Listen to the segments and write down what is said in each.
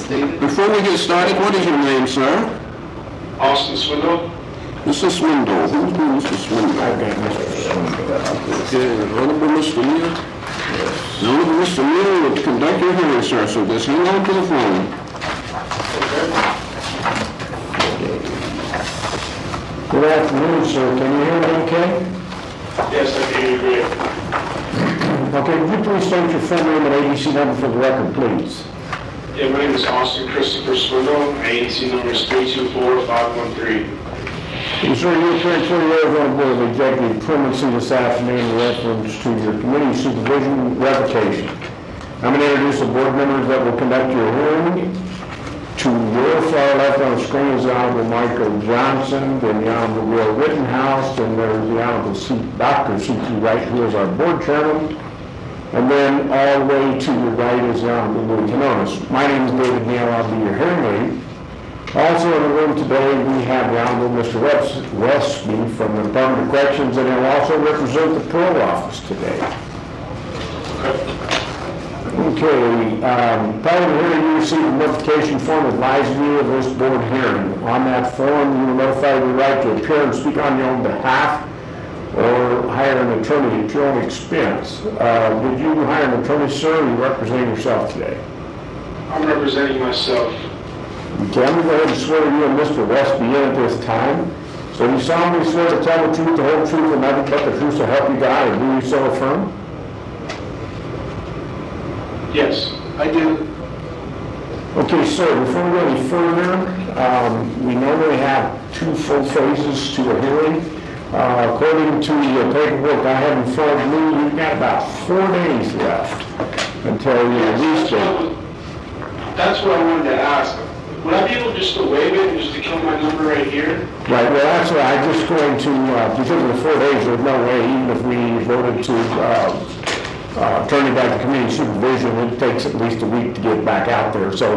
Before we get started, what is your name, sir? Austin Swindle. Mr. Swindle. Who's been Mr. Swindle? I've got Mr. Swindle. Okay, Honorable Mr. Neal. The Honorable Mr. Neal will conduct your hearing, sir, so just hang on to the phone. Good afternoon, sir. Can you hear me okay? Yes, I can hear you great. Okay, would you please state your full name and ABC number for the record, please? Yeah, my name is Austin Christopher Swindle. My agency number is 324-513. Sir, you're appearing for the Arizona Board of Executive Primacy this afternoon in reference to your committee supervision revocation. I'm going to introduce the board members that will conduct your hearing. To your far left on the screen is the Honorable Michael Johnson, then the Honorable Will Rittenhouse, and there's the Honorable Dr. C.T. Wright, who is our board chairman. And then all the way to your right is the Honorable Louis Canonis. My name is David Neal. I'll be your hearing aide. Also in the room today, we have the Honorable Mr. Westby from the Department of Corrections, and he'll also represent the parole office today. Okay, prior to the hearing, you received a notification form advising you of this board hearing. On that form, you were notified of your right to appear and speak on your own behalf or hire an attorney at your own expense. Did you hire an attorney, sir, or are you representing yourself today? I'm representing myself. Okay, I'm going to go ahead and swear you and Mr. Westby in at this time. So you solemnly swear to tell the truth, the whole truth, and nothing but the truth to help you God, or do you so affirm? Yes, I do. Okay, sir, before we go any further, we normally have 2 full phases to a hearing. According to the paperwork I have in front of me, you've got about 4 days left until your release date. That's what I wanted to ask. Would I be able just to waive it and just to kill my number right here? Right, well, that's what I'm just going to, because of the 4 days, there's no way, even if we voted to turn it back to community supervision, it takes at least a week to get back out there. So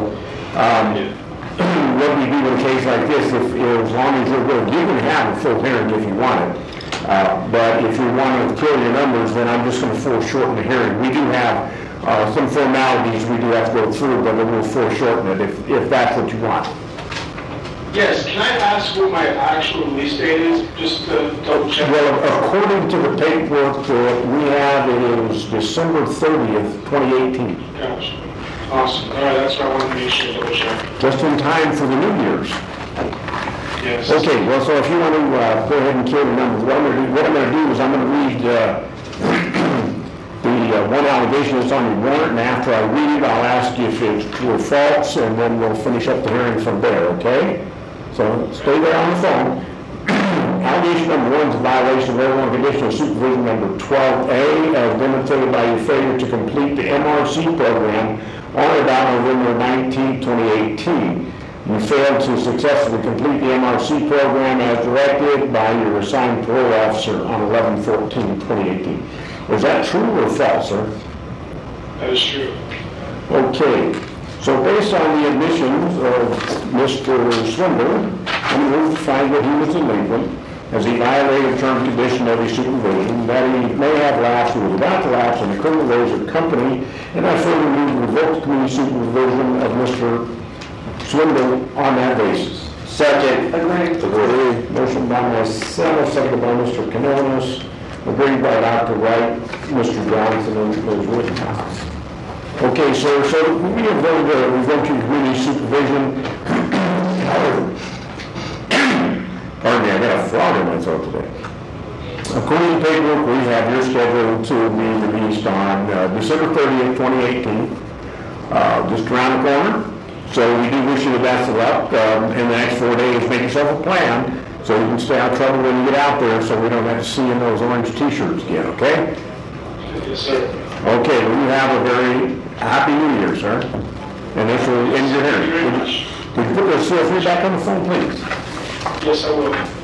what we do in a case like this, if as long as you're good, you can have a full hearing if you want it. But if you want to kill your numbers, then I'm just going to foreshorten the hearing. We do have some formalities we do have to go through, but then we'll foreshorten it if that's what you want. Yes, can I ask what my actual release date is, just to double check? Well, according to the paperwork that we have, it is December 30th, 2018. Gotcha. Awesome. All right, that's what I wanted to make sure, double check. Just in time for the New Year's. Yes. Okay, well, so if you want to go ahead and kill the numbers, what I'm going to do is I'm going to read the one allegation that's on your warrant, and after I read it, I'll ask you if it's true or false, and then we'll finish up the hearing from there, okay? So stay there on the phone. Allegation number 1 is a violation of Arizona Conditional Supervision number 12A, as demonstrated by your failure to complete the MRC program on or about November 19, 2018. You failed to successfully complete the MRC program as directed by your assigned parole officer on 11/14/2018. Is that true or false, sir? That is true. Okay. So based on the admissions of Mr. Swindle, I'm going to find that he was delinquent as he violated term and condition of his supervision, that he may have lapsed or was about to lapse in the criminal ways of the company, and I further move to revoke the community supervision of Mr. Swindle on that basis. Second. Agreed. Motion by myself, seconded by Mr. Canonis, agreed by Dr. Wright, Mr. Johnson, and Ms. Rittenhouse. Okay, sir, so we have voted to revoke your community supervision. Pardon me, I got a frog in my throat today. According to paperwork, we have your schedule to be released on December 30th, 2018, just around the corner. So we do wish you the best of luck in the next 4 days. Make yourself a plan so you can stay out of trouble when you get out there, so we don't have to see you in those orange t-shirts again, okay? Yes, sir. Okay, well, you have a very happy New Year, sir. And this will end your hearing. Thank you very much. Could you put the CFP back on the phone, please? Yes, I will.